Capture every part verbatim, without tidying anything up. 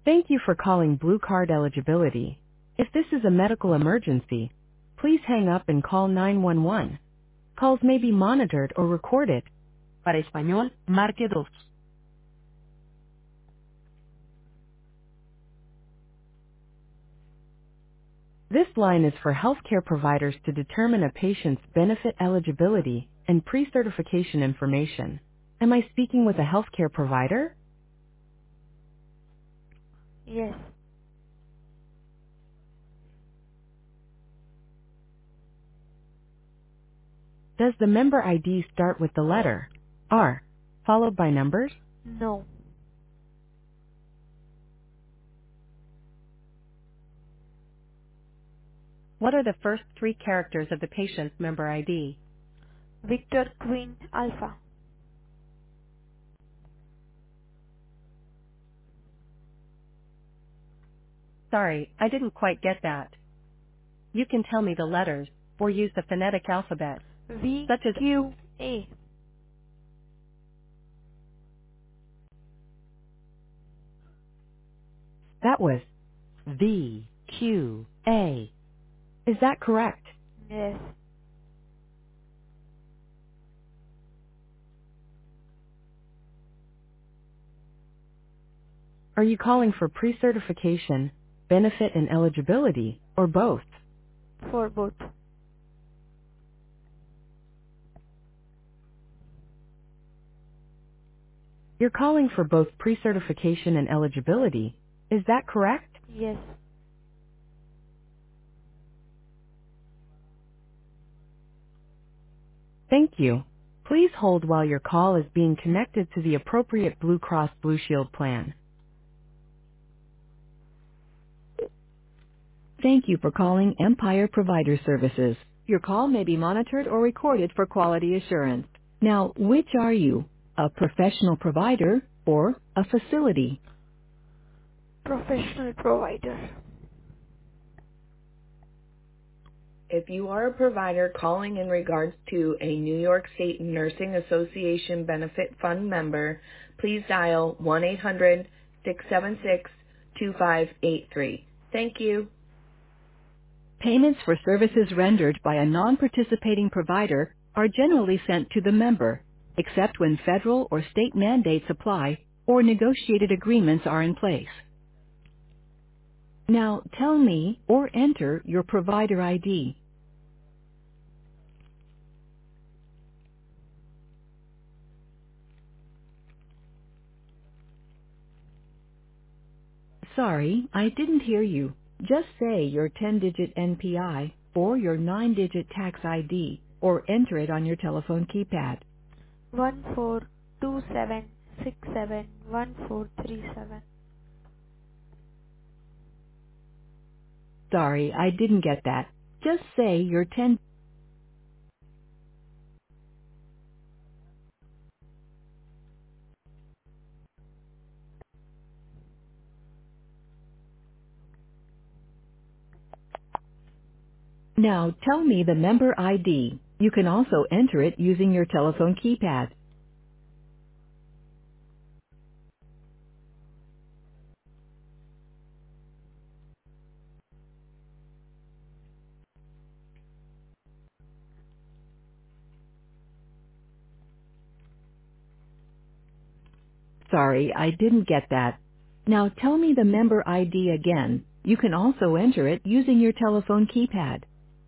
Thank you for calling Blue Card Eligibility. If this is a medical emergency, please hang up and call nine one one. Calls may be monitored or recorded. Para español, marque dos. This line is for healthcare providers to determine a patient's benefit eligibility and pre-certification information. Am I speaking with a healthcare provider? Yes. Does the member I D start with the letter R, followed by numbers? No. What are the first three characters of the patient's member I D? Victor Queen Alpha. Sorry, I didn't quite get that. You can tell me the letters, or use the phonetic alphabet, V such as Q A. that was V, Q, A. Is that correct? Yes. Are you calling for pre-certification, benefit and eligibility, or both? For both. You're calling for both pre-certification and eligibility. Is that correct? Yes. Thank you. Please hold while your call is being connected to the appropriate Blue Cross Blue Shield plan. Thank you for calling Empire Provider Services. Your call may be monitored or recorded for quality assurance. Now, which are you? A professional provider or a facility? Professional provider. If you are a provider calling in regards to a New York State Nursing Association Benefit Fund member, please dial one eight hundred, six seven six, two five eight three. Thank you. Payments for services rendered by a non-participating provider are generally sent to the member, except when federal or state mandates apply or negotiated agreements are in place. Now tell me or enter your provider I D. Sorry, I didn't hear you. Just say your ten-digit N P I or your nine-digit tax I D or enter it on your telephone keypad. One four two seven six seven one four three seven. Sorry, I didn't get that. Just say your ten. Now tell me the member I D. You can also enter it using your telephone keypad. Sorry, I didn't get that. Now tell me the member I D again. You can also enter it using your telephone keypad.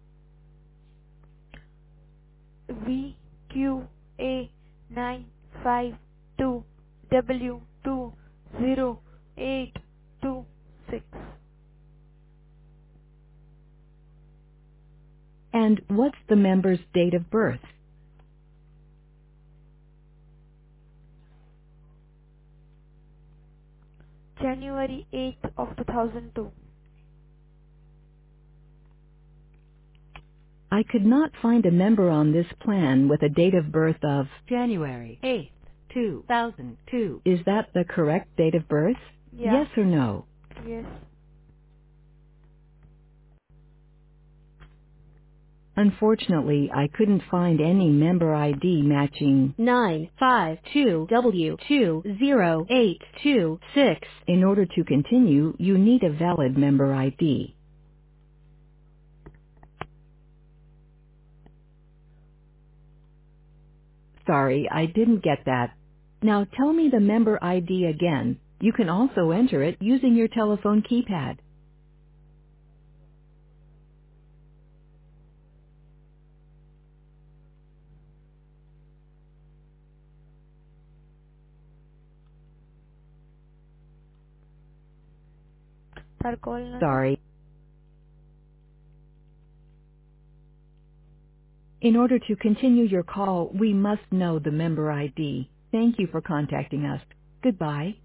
V Q A nine five two W two zero eight two six. And what's the member's date of birth? January eighth of two thousand two. I could not find a member on this plan with a date of birth of January eighth, two thousand two. Is that the correct date of birth? Yeah. Yes or no? Yes. Unfortunately, I couldn't find any member I D matching nine five two W two zero eight two six. In order to continue, you need a valid member I D. Sorry, I didn't get that. Now tell me the member I D again. You can also enter it using your telephone keypad. Sir, call number. Sorry. In order to continue your call, we must know the member I D. Thank you for contacting us. Goodbye.